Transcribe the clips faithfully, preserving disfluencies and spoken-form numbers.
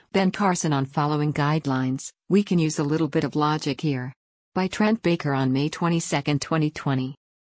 Ben Carson on following guidelines, we can use a little bit of logic here. By Trent Baker on May twenty-second, twenty twenty.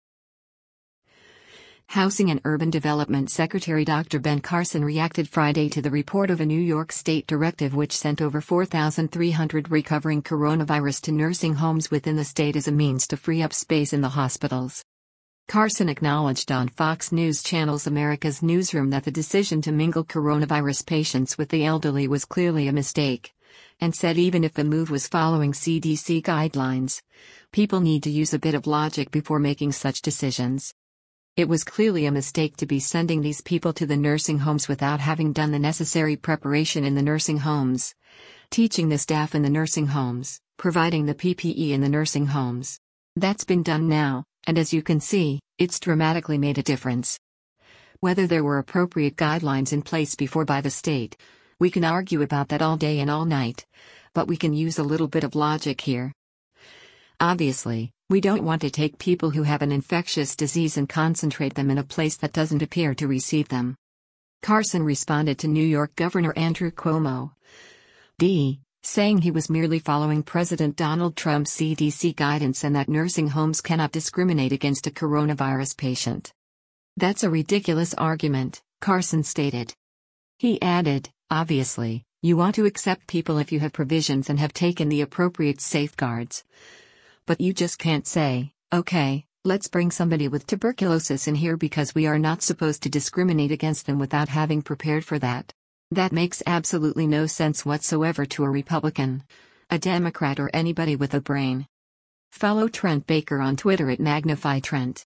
Housing and Urban Development Secretary Doctor Ben Carson reacted Friday to the report of a New York State directive which sent over four thousand three hundred recovering coronavirus to nursing homes within the state as a means to free up space in the hospitals. Carson acknowledged on Fox News Channel's America's Newsroom that the decision to mingle coronavirus patients with the elderly was clearly a mistake, and said even if the move was following C D C guidelines, people need to use a bit of logic before making such decisions. It was clearly a mistake to be sending these people to the nursing homes without having done the necessary preparation in the nursing homes, teaching the staff in the nursing homes, providing the P P E in the nursing homes. That's been done now, and as you can see, it's dramatically made a difference. Whether there were appropriate guidelines in place before by the state, we can argue about that all day and all night, but we can use a little bit of logic here. Obviously, we don't want to take people who have an infectious disease and concentrate them in a place that doesn't appear to receive them. Carson responded to New York Governor Andrew Cuomo, D, saying he was merely following President Donald Trump's C D C guidance and that nursing homes cannot discriminate against a coronavirus patient. That's a ridiculous argument, Carson stated. He added, obviously, you want to accept people if you have provisions and have taken the appropriate safeguards. But you just can't say, okay, let's bring somebody with tuberculosis in here because we are not supposed to discriminate against them without having prepared for that. That makes absolutely no sense whatsoever to a Republican, a Democrat or anybody with a brain. Follow Trent Baker on Twitter at Magnify Trent.